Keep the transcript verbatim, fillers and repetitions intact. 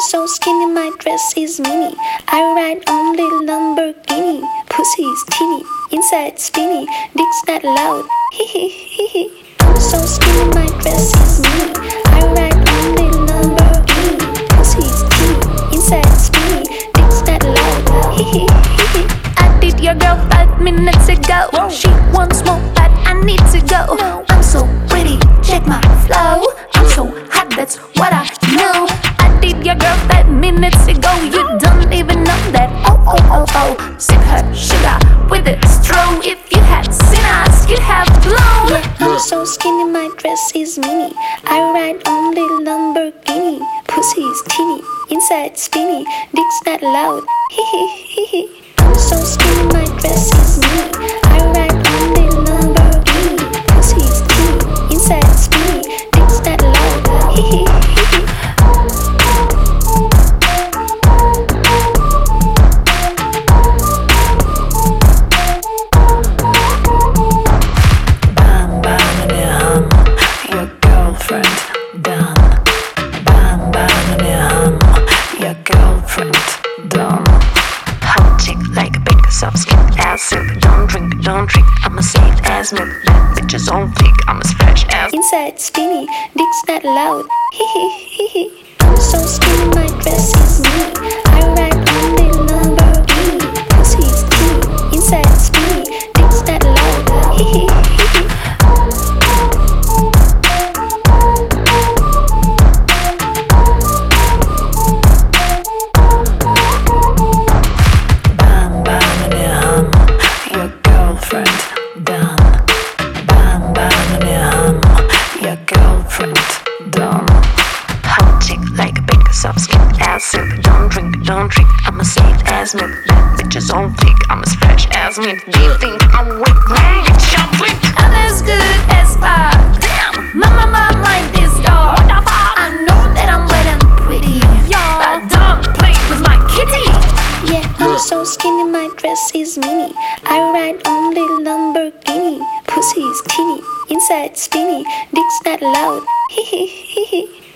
so skinny, my dress is mini. I ride on little Lamborghini. Pussy's teeny, inside spinny. Dick's not loud, hee hee hee hee. I'm so skinny, my dress is mini. I ride on little Lamborghini. Pussy's teeny, inside spinny. Dick's not loud, hee hee hee hee. I did your girl five minutes ago. Whoa. She wants more, but I need to go. No. I'm so pretty, check my flow. I'm so hot, that's what I know. I did your girl five minutes ago. You don't even know that. Oh, oh, oh, oh. Sip her sugar with a straw. If you had seen us, you'd have blown. Yeah, I'm so skinny, my dress is mini. I ride on little Lamborghini. Pussy's teeny, inside spinny. Dick's not loud, hee hee hee hee. I'm so skinny, my dress is mini. I ride on little Lamborghini. Pussy's teeny, inside spinny. Dick's not loud, hee hee hee hee. Bam bam in your hum, your girlfriend done. Bam bam in your hum, your girlfriend done. Hot chick like a big soft skin ass sip. Don't drink, don't drink, I'm a safe ass milk. That bitch is on fleek, I'm as fresh as. Inside spinny, dick's not loud, hee hee hee hee. I'm so skinny, my dress is mini. I ride on little Lamborghini. Pussy's teeny, inside spinny. Dick's not loud, hee hee hee hee. Bam bam in your hum, your girlfriend done. Bam bam in your hum, your girlfriend done. Hot chick like a big soft skin ass sip. Don't drink, don't drink, I'm a safe ass milk. That bitch is on fleek, I'm as fresh as meat. Do you think I'm weak? Man, it's your fleek. I'm as good as fuck. Damn, my mama like this dog. What the fuck? I know that I'm wet and pretty, but don't play with my kitty. Yeah, I'm so skinny, my dress is mini. I ride on little Lamborghini. Pussy's teeny, inside spinny. Dick's not loud, hee hee hee hee.